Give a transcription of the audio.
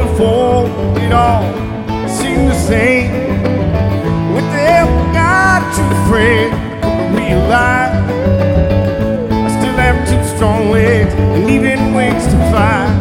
before it all seemed the same. With the help of God, too afraid to realize I still have two strong legs and even wings to fly.